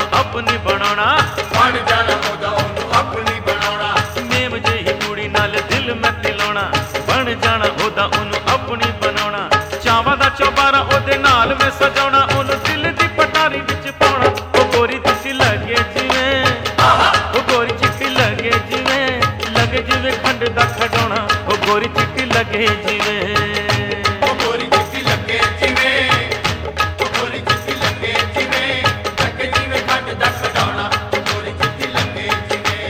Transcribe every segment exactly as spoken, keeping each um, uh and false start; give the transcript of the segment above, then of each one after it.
ਉਹਨੂੰ ਆਪਣੀ ਬਣਾਉਣਾ, ਬਣ ਜਾਣਾ ਉਹਦਾ ਉਹਨੂੰ ਆਪਣੀ ਬਣਾਉਣਾ। ਮੇਮ ਜਿਹੀ ਕੁੜੀ ਨਾਲ ਦਿਲ ਮੈਂ ਪਿਲਾਉਣਾ, ਬਣ ਜਾਣਾ ਉਹਦਾ ਉਹਨੂੰ ਆਪਣੀ ਬਣਾਉਣਾ। ਚਾਵਾਂ ਦਾ ਚੌਬਾਰਾ ਉਹਦੇ ਨਾਲ ਮੈਂ ਸਜਾਉਣਾ, ਉਹਨੂੰ ਦਿਲ ਦੀ ਪਟਾਰੀ ਵਿੱਚ ਪਾਉਣਾ। ਉਹ ਗੋਰੀ ਚਿੱਟੀ ਲੱਗੇ ਜਿਵੇਂ, ਉਹ ਗੋਰੀ ਚਿੱਟੀ ਲੱਗੇ ਜਿਵੇਂ, ਲੱਗੇ ਜਿਵੇਂ ਖੰਡ ਦਾ ਖਡਾਉਣਾ। ਉਹ ਗੋਰੀ ਚਿੱਟੀ ਲੱਗੇ ਜਿਵੇਂ, ਉਹ ਗੋਰੀ ਚਿੱਟੀ ਲੱਗੇ ਜਿਵੇਂ, ਉਹ ਗੋਰੀ ਚਿੱਟੀ ਲੱਗੇ ਜਿਵੇਂ, ਲੱਗੇ ਜਿਵੇਂ ਖੰਡ ਦਾ ਖਡਾਉਣਾ। ਉਹ ਗੋਰੀ ਚਿੱਟੀ ਲੱਗੇ ਜਿਵੇਂ।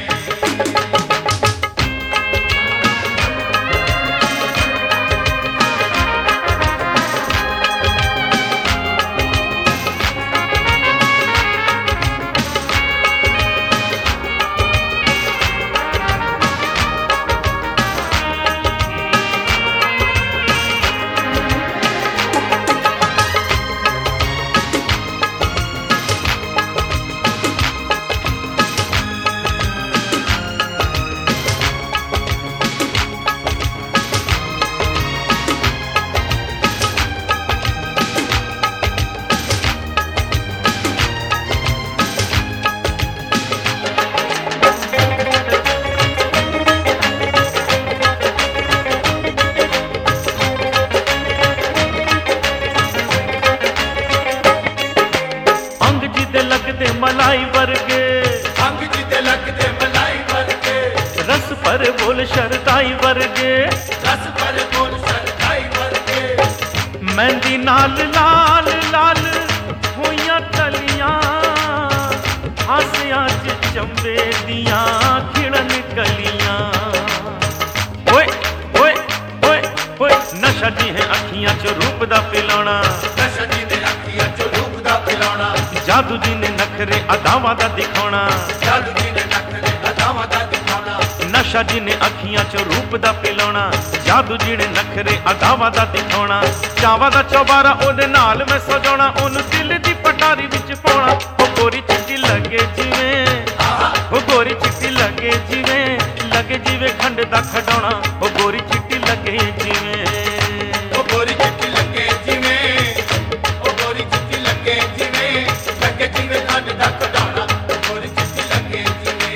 मलाई वर्गे अंग जिते लगते मलाई वर्गे, रस पर बोल शरदाई वर्गे, रस पर बोल शरदाई वर्गे। मेहंदी नाल लाल लाल होइयां तलियां, हासियां च चंबे दियां खिड़न कलियां। ओए ओए ओए ओए नशा जी है अखियां च रूप दा पिलाना, नशा जी ने अखियां च रूप दा पिलाना। जादू जी ने नखरे अदावां दा दिखाना, जादू जी ने नखरे अदावां दा दिखाना। नशा जी ने अखियां च रूप दा पिलाना, जादू जी ने नखरे अदावां दा दिखाना। चावां दा चौबारा ओदे नाल मैं सजाउणा, ओनू दिल दी पटारी विच पाउणा। ओ गोरी चिट्टी लगे जिवें, ओ गोरी चिट्टी लगे जिवें, लगे जिवें खंड दा खडौणा। ओ गोरी चिट्टी लगे जिवें, ओ गोरी चिट्टी लगे जिवें, ओ गोरी चिट्टी लगे जिवें, लगे जिवें खंड दा खडौणा। ओ गोरी चिट्टी लगे जिवें।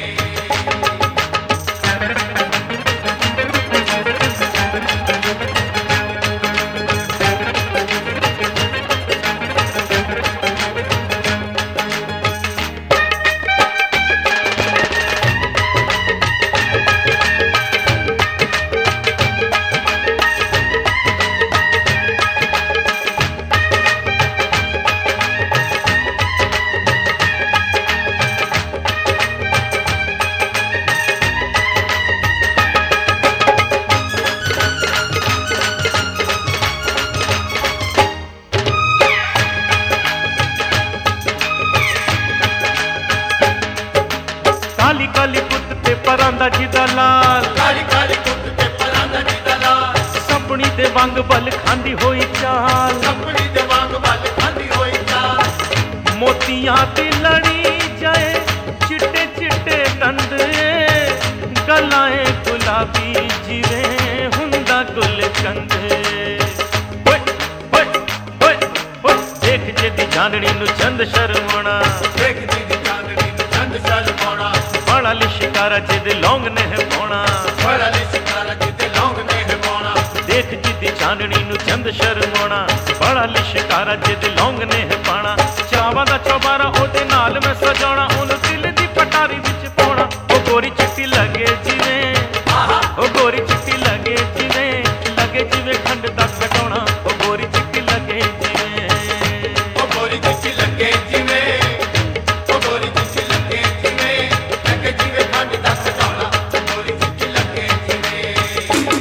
काली काली पुत ते परांदा जी दा लाल, काली काली पुत ते परांदा जी दा लाल। सपनी दे वांग बल खांदी होई चाल, सपनी दे वांग बल खांदी होई चाल। मोतियां दी लड़ी जाए चिट्टे चिट्टे दंद, गलाए गुलाबी जिवें हुंदा गुलकंद। ओए ओए ओए ओए देख जे दी चांदनी नू चंद शर्माना, देख जी दी चांदनी नू चंद शर्माना। बड़ा लिशकारा जिद लौंग ने पाउणा, बड़ा लिशकारा जिद लौंग ने पाउणा। देख जिद चांदनी नू चंद शर्माना, बड़ा लिशकारा जिद लौंग ने पाना। चावां दा चौबारा ओदे नाल मैं सजाउणा, ओनू दिल दी पटारी विच पाउणा। ओ गोरी चिट्टी लगे जिवें, ओ गोरी चिट्टी लगे जिवें, लगे जिवें खंड दा खडौणा। ओ गोरी चिट्टी लगे जिवें, ओ गोरी चिट्टी लगे जिवें, ओ गोरी चिट्टी लगे जिवें, लगे जिवें खंड दा खडौणा। ओ गोरी चिट्टी लगे जिवें।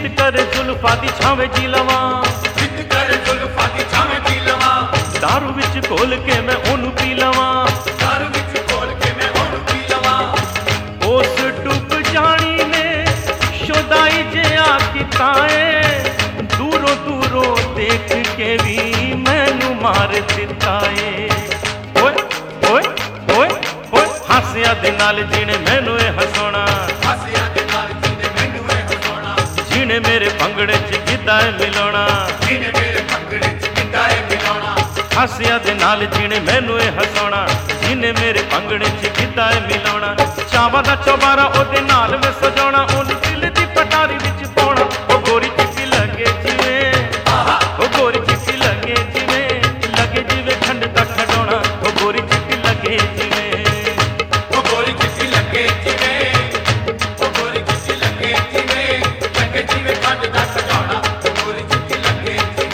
करे जुल्फा दी छावे जी लवां जिद कर जुल्फा दी छावे जी लवां दारू विच घोल के मैं ओनू पी लवां दारू विच घोल के मैं ओनू पी लवां उस डुब जानी ने शुदाई जिया किताए दूरों दूरों देख के भी मैनू मार दिता है ओए ओए ओए ओए हासिया दे नाल जीने मैनू ए हसाउणा हासिया दे नाल जीने मैनू ए हसाउणा जीने मेरे भंगड़े च गिद्धा है मिलाउणा जीने मेरे भंगड़े च गिद्धा है मिलाउणा हासिया दे नाल जीने मैनू ए हसाउणा जीने मेरे भंगड़े च गिद्धा है मिलाउणा चावां दा चौबारा ओदे नाल मैं सजाउणा ओनू दिल दी पटारी विच पाउणा ओ गोरी चिट्टी लगे जिवें ओ गोरी चिट्टी लगे जिवें लगे जिवें खंड दा खडौणा ओ गोरी चिट्टी लगे जिवें ओ गोरी चिट्टी लगे जिवें ओ गोरी चिट्टी लगे जिवें लगे जिवें खंड दा खडौणा ओ गोरी चिट्टी लगे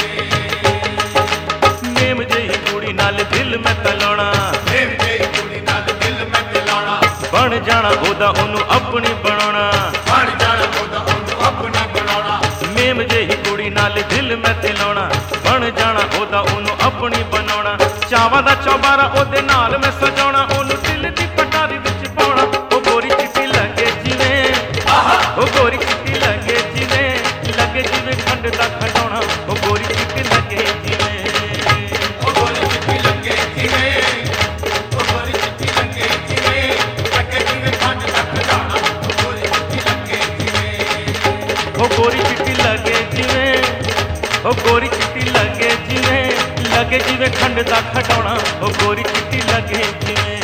जिवें मेम जही कुड़ी नाल दिल मैं तलाउणा मेम जही कुड़ी नाल दिल मैं तलाउणा बन जाना ओदा ओनू अपनी बनाउणा बन जाना ओदा ओनू अपनी बनाउणा मेम जही कुड़ी नाल दिल मैं तिलाउणा बन जाना ओदा ओनू अपनी बनाउणा चावां दा चौबारा ओदे नाल मैं सजाउणा ओनू दिल दी पटारी विच पाउणा ओ गोरी चिट्टी लगे जिवें ओ गोरी चिट्टी लगे जिवें लगे जिवें खंड दा खडौणा ओ गोरी चिट्टी लगे जिवें ओ गोरी चिट्टी लगे जिवें ओ गोरी चिट्टी लगे जिवें लगे जिवें खंड दा खडौणा ओ गोरी चिट्टी लगे जिवें ओ गोरी चिट्टी लगे जिवें ओ गोरी चिट्टी लगे जिवें लगे जिवें खंड दा खडौणा ओ गोरी चिट्टी लगे जिवें